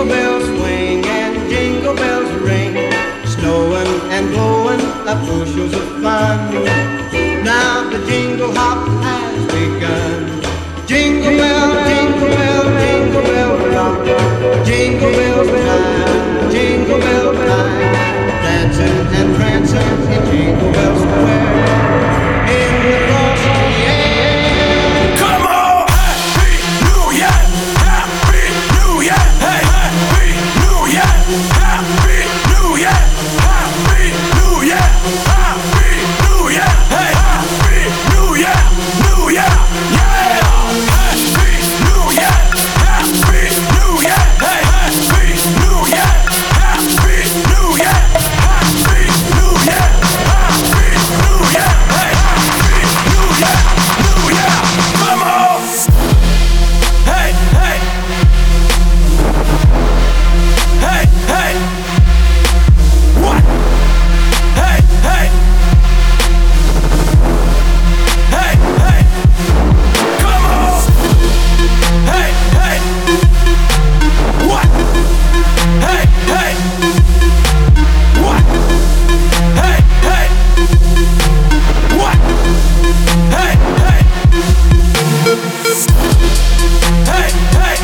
Jingle bells swing and jingle bells ring, snowing and blowing up bushels of fun. Now the jingle hop has begun. Jingle bell, jingle bell, jingle bell rock. Jingle bells time, jingle bell time. Dancing and prancing in Jingle Bell Square. In the frosty air. Come on! Happy New Year! Happy New Year! Hey! Happy New Year! Happy New Year! Happy New Year! Happy New Year! Hey! Happy New Year! New Year! Yeah! Happy New Year! Happy New Year! Hey! Happy New Year! Happy New Year! Happy New Year! Happy New Year! Hey! Happy New Year! New Year! Come on! Hey! Hey! Hey! Hey! What? Hey! Hey! Hey! Hey! Come on! Hey! Hey! What? Hey! Hey! What? Hey! Hey! What? Hey! Hey! Hey! Hey!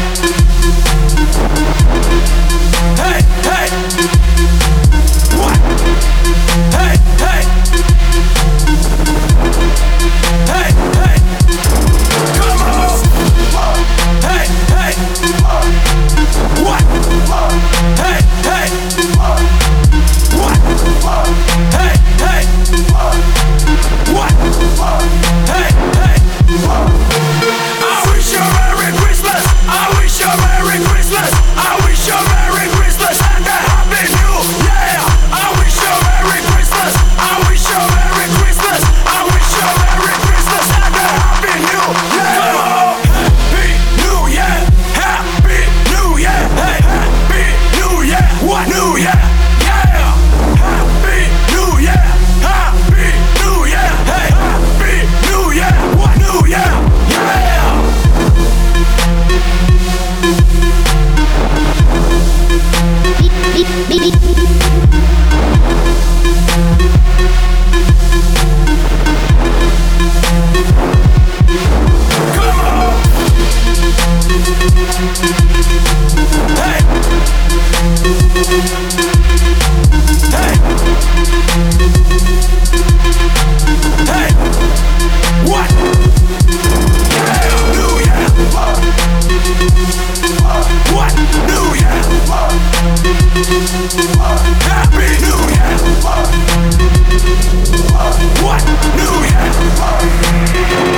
Hey! Hey! What? Hey! Hey! Hey! Hey! Come on! Hey! Hey! What? Hey! Hey! What? Hey! Hey! What? Hey! Hey! I wish you a Merry Christmas! I wish you a Merry Christmas! I wish you a Merry Christmas and a Happy New Year! I wish you a Merry Christmas! I wish you a Merry Christmas! I wish you a Merry Christmas and a Happy New Year! Come on! Happy New Year! Happy New Year! Hey! Happy New Year! What? New Year! Yeah! Happy New Year! Happy New Year! Hey! Happy New Year! What? New Year! Yeah! Come on! Hey! Hey! Hey! What? Yeah! New Year! What? New Year! Happy New Year! What? New Year!